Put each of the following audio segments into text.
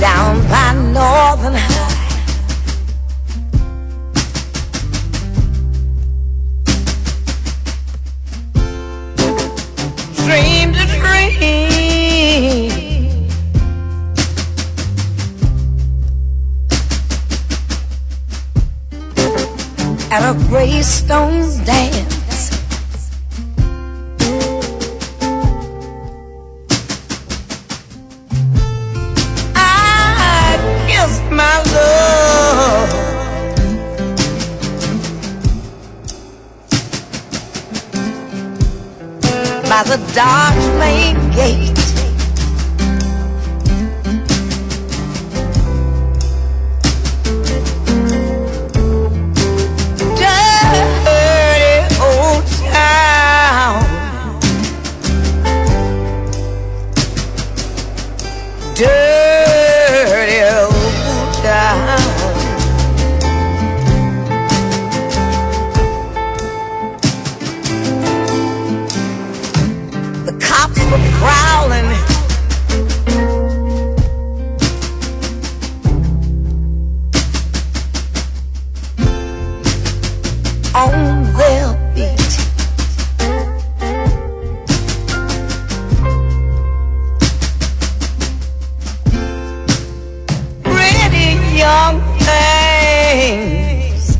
down by Northern High. Dreamed a dream at a Greystones dance. I kissed my love by the Dodge Lane gate. Dirty old town, dirty old town. The cops were prowling, on their beat. Pretty young things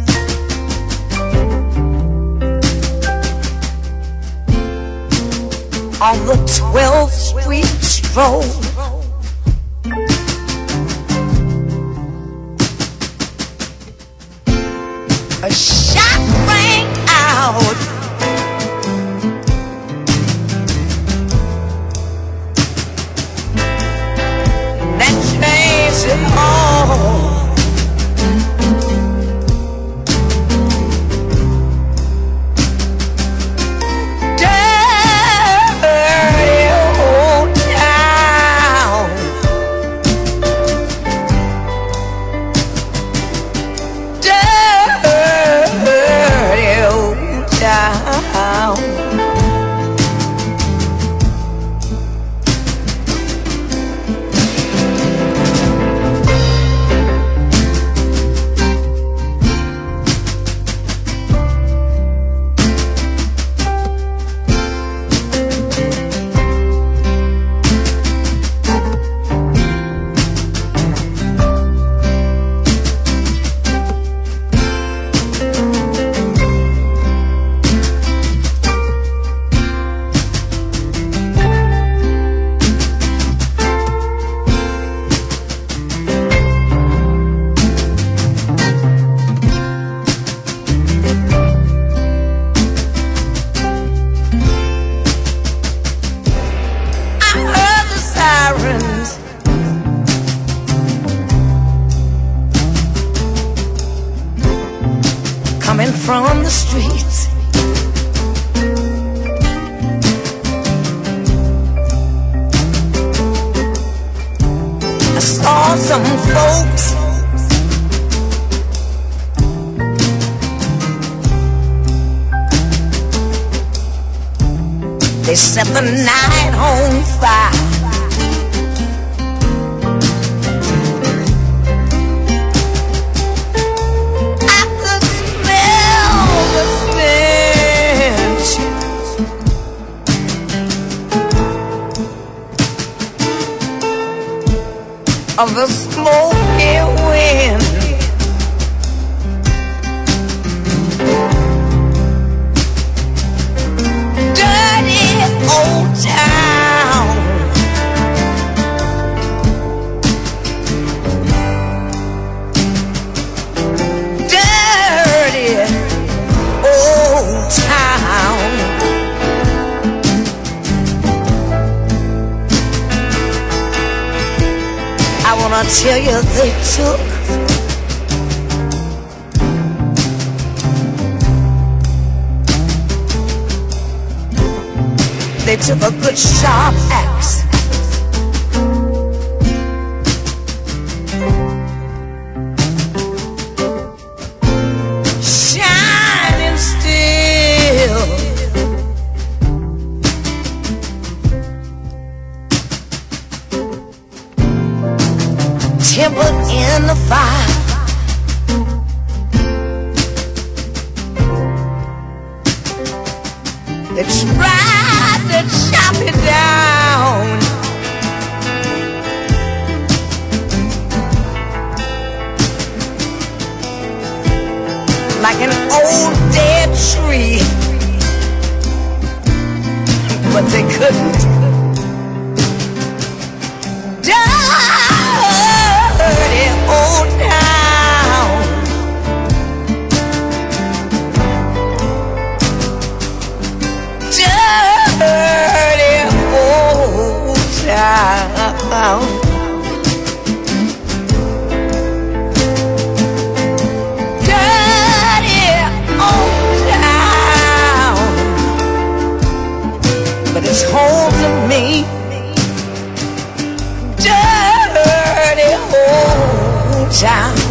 on the 12th Street stroll. A shot rang out, that changed it all. Dirty old town, dirty old town. I heard the sirens coming from the streets. I saw some folks they set the night on fire. I could smell the stench of the smoky wind. Dirty old town, dirty old town. I wanna tell you they took a good sharp axe. Shining steel, timbered in the fire. They tried to chop it down, like an old dead tree, but they couldn't. Dirty old town, dirty old town. But it's home to me. Dirty old town.